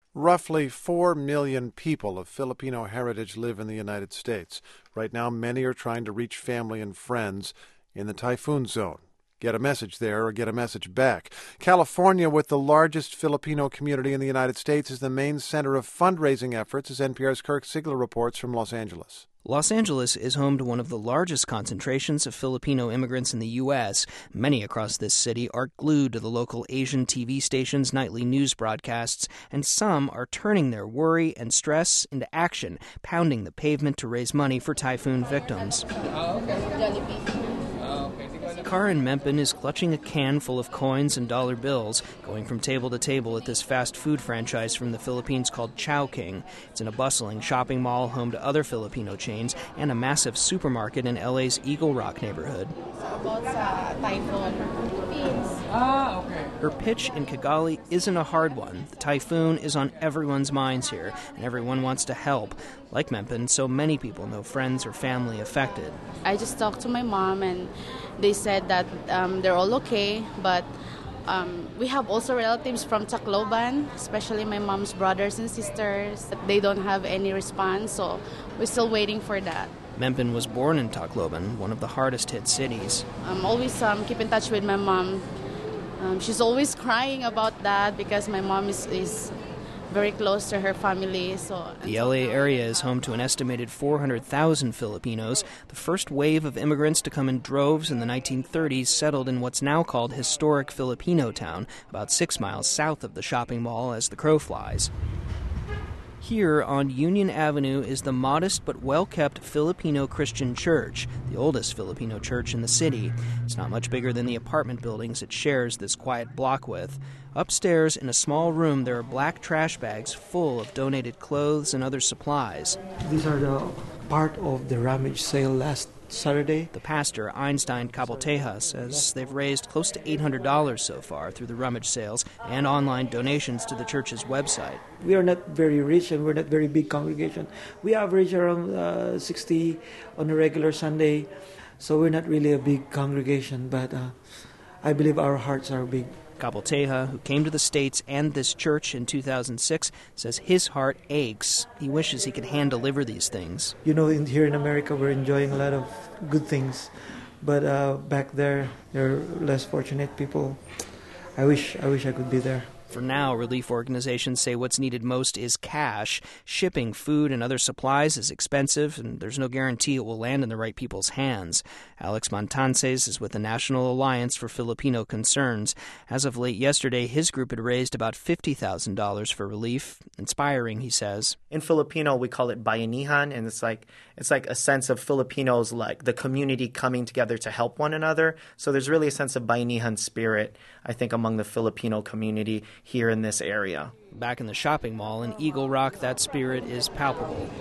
Roughly 4 million people of Filipino heritage live in the United States. Right now, many are trying to reach family and friends in the typhoon zone. Get a message there or get a message back. California, with the largest Filipino community in the United States, is the main center of fundraising efforts, as NPR's Kirk Siegler reports from Los Angeles. Los Angeles is home to one of the largest concentrations of Filipino immigrants in the U.S. Many across this city are glued to the local Asian TV station's nightly news broadcasts, and some are turning their worry and stress into action, pounding the pavement to raise money for typhoon victims. Karen Mempin is clutching a can full of coins and dollar bills, going from table to table at this fast food franchise from the Philippines called Chowking. It's in a bustling shopping mall home to other Filipino chains and a massive supermarket in LA's Eagle Rock neighborhood. Her pitch in Kigali isn't a hard one. The typhoon is on everyone's minds here, and everyone wants to help. Like Mempin, so many people know friends or family affected. I just talked to my mom, and they said that they're all okay, but we have also relatives from Tacloban, especially my mom's brothers and sisters. They don't have any response, so we're still waiting for that. Mempin was born in Tacloban, one of the hardest-hit cities. Always keep in touch with my mom. She's always crying about that because my mom is very close to her family. The LA area is home to an estimated 400,000 Filipinos. The first wave of immigrants to come in droves in the 1930s settled in what's now called historic Filipino Town, about 6 miles south of the shopping mall as the crow flies. Here on Union Avenue is the modest but well-kept Filipino Christian Church, the oldest Filipino church in the city. It's not much bigger than the apartment buildings it shares this quiet block with. Upstairs, in a small room, there are black trash bags full of donated clothes and other supplies. These are the part of the rummage sale last Saturday. The pastor, Einstein Cabelteja, says they've raised close to $800 so far through the rummage sales and online donations to the church's website. We are not very rich and we're not very big congregation. We average around 60 on a regular Sunday, so we're not really a big congregation, but I believe our hearts are big. Cabelteja, who came to the States and this church in 2006, says his heart aches. He wishes he could hand-deliver these things. You know, here in America, we're enjoying a lot of good things. But back there, there are less fortunate people. I wish I could be there. For now, relief organizations say what's needed most is cash. Shipping food and other supplies is expensive, and there's no guarantee it will land in the right people's hands. Alex Montances is with the National Alliance for Filipino Concerns. As of late yesterday, his group had raised about $50,000 for relief. Inspiring, he says. In Filipino, we call it bayanihan, and it's like a sense of Filipinos, like the community coming together to help one another. So there's really a sense of bayanihan spirit, I think, among the Filipino community here in this area. Back in the shopping mall in Eagle Rock, that spirit is palpable.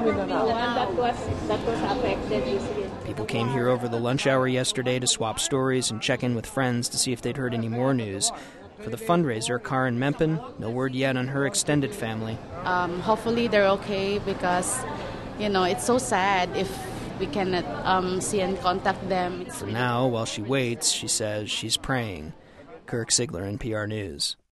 People came here over the lunch hour yesterday to swap stories and check in with friends to see if they'd heard any more news. For the fundraiser, Karen Mempin, no word yet on her extended family. Hopefully they're okay because, it's so sad if we cannot see and contact them. For now, while she waits, she says she's praying. Kirk Siegler, NPR News.